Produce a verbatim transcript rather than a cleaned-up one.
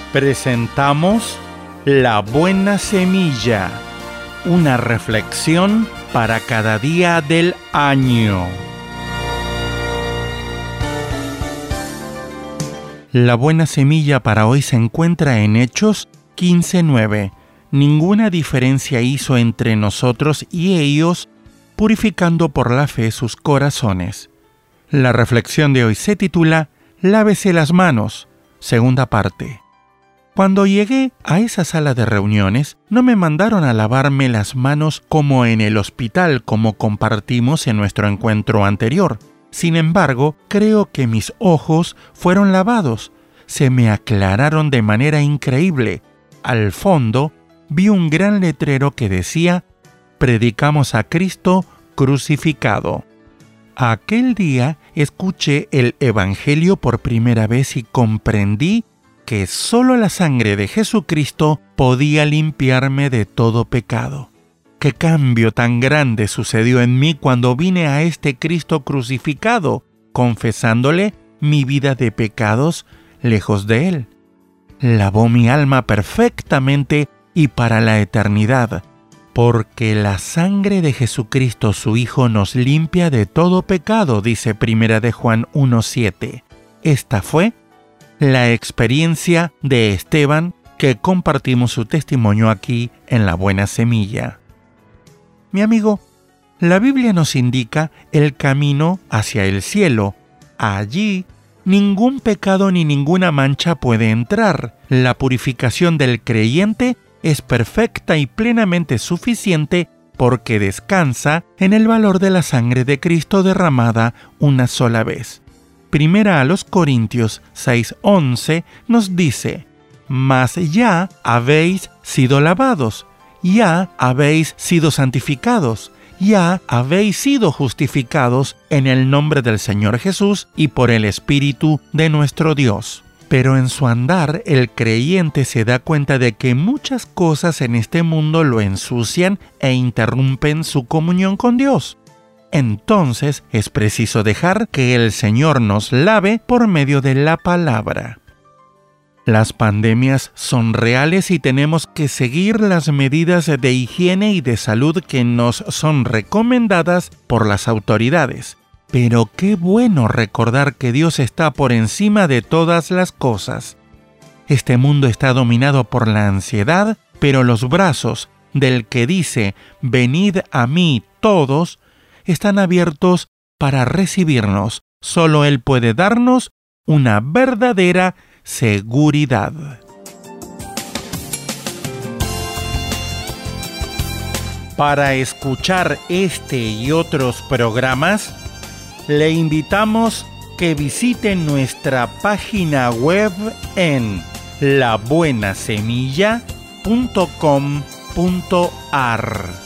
Presentamos La Buena Semilla, una reflexión para cada día del año. La buena semilla para hoy se encuentra en Hechos quince nueve. Ninguna diferencia hizo entre nosotros y ellos, purificando por la fe sus corazones. La reflexión de hoy se titula Lávese las manos, segunda parte. Cuando llegué a esa sala de reuniones, no me mandaron a lavarme las manos como en el hospital, como compartimos en nuestro encuentro anterior. Sin embargo, creo que mis ojos fueron lavados. Se me aclararon de manera increíble. Al fondo, vi un gran letrero que decía: Predicamos a Cristo crucificado. Aquel día escuché el Evangelio por primera vez y comprendí que solo la sangre de Jesucristo podía limpiarme de todo pecado. ¡Qué cambio tan grande sucedió en mí cuando vine a este Cristo crucificado, confesándole mi vida de pecados lejos de Él! Lavó mi alma perfectamente y para la eternidad, porque la sangre de Jesucristo su Hijo nos limpia de todo pecado, dice Primera de Juan uno siete. Esta fue la experiencia de Esteban, que compartimos su testimonio aquí en La Buena Semilla. Mi amigo, la Biblia nos indica el camino hacia el cielo. Allí, ningún pecado ni ninguna mancha puede entrar. La purificación del creyente es perfecta y plenamente suficiente porque descansa en el valor de la sangre de Cristo derramada una sola vez. Primera a los Corintios seis once nos dice: Mas ya habéis sido lavados, ya habéis sido santificados, ya habéis sido justificados en el nombre del Señor Jesús y por el Espíritu de nuestro Dios. Pero en su andar, el creyente se da cuenta de que muchas cosas en este mundo lo ensucian e interrumpen su comunión con Dios. Entonces es preciso dejar que el Señor nos lave por medio de la palabra. Las pandemias son reales y tenemos que seguir las medidas de higiene y de salud que nos son recomendadas por las autoridades. Pero qué bueno recordar que Dios está por encima de todas las cosas. Este mundo está dominado por la ansiedad, pero los brazos del que dice: Venid a mí todos, están abiertos para recibirnos. Solo Él puede darnos una verdadera seguridad. Para escuchar este y otros programas, le invitamos que visite nuestra página web en la buena semilla punto com punto a r.